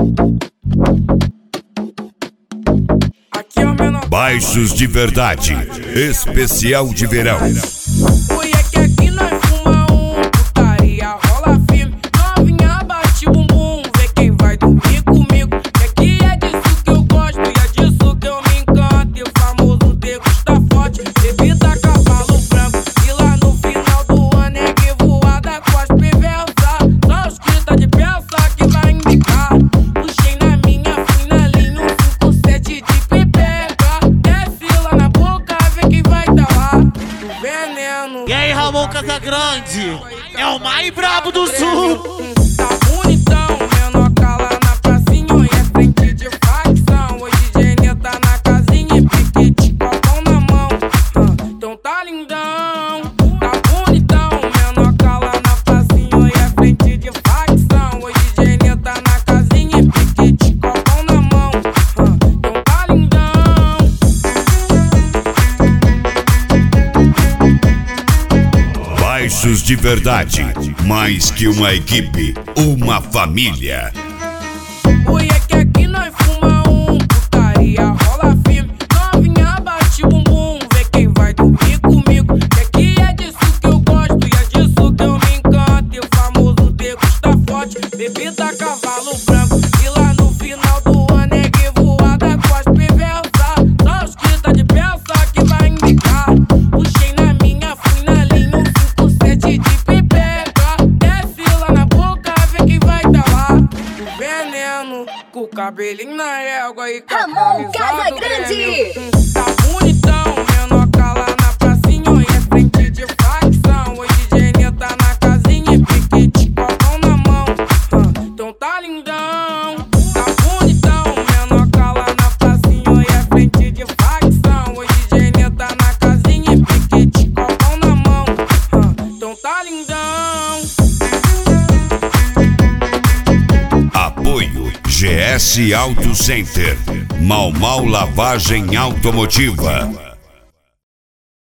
Baixos de Verdade, especial de verão. Oi, é que aqui nós fuma putaria rola firme. Novinha bate bumbum, vê quem vai dormir comigo. Que aqui é disso que eu gosto e é disso que eu me encanto. E o famoso degusta forte, bebida cavalo branco. E lá no final do ano é revoada com as perversas. Só os que tá de peça que vai indicar. Puxei na minha, fui na linha, 57 de pepeca. Desce lá na boca, vê quem vai tá lá. Do veneno. E aí, Ramon Casagrande, é o mais brabo do sul. Tá bonitão, menor cala na pracinha e é frente de facção. Hoje Gênia tá na casinha e piquete, copão na mão. Então tá lindão, tá bonitão, menor cala na pracinha e é frente de facção. Hoje Gênia tá na casinha e piquete, copão na mão. Então tá lindão. Baixos de Verdade, mais que uma equipe, uma família. Oi, é que aqui nós fuma putaria rola firme. Novinha bate bumbum, vê quem vai dormir comigo. Que aqui é disso que eu gosto e é disso que eu me encanto. E o famoso degusta forte, bebida cavalo branco. E lá no final do ano é revoada com as perversas. Só os que tá de peça que vai indicar. Puxei na minha, fui na linha, 57 de pepeca. Desce lá na boca, vê quem vai tá lá. Do veneno, com o cabelinho na régua e com a Ramon camisa do Casagrande. Grêmio. Tá bonitão, menor cala na pracinha e é frente de facção. Hoje Gênia tá na casinha e piquete, copão na mão. Então tá lindão, tá bonitão, menor cala na pracinha e é frente de facção. Hoje Gênia tá na casinha e piquete, copão na mão. Então tá lindão. Apoio GS Auto Center, Mau Mau Lavagem Automotiva.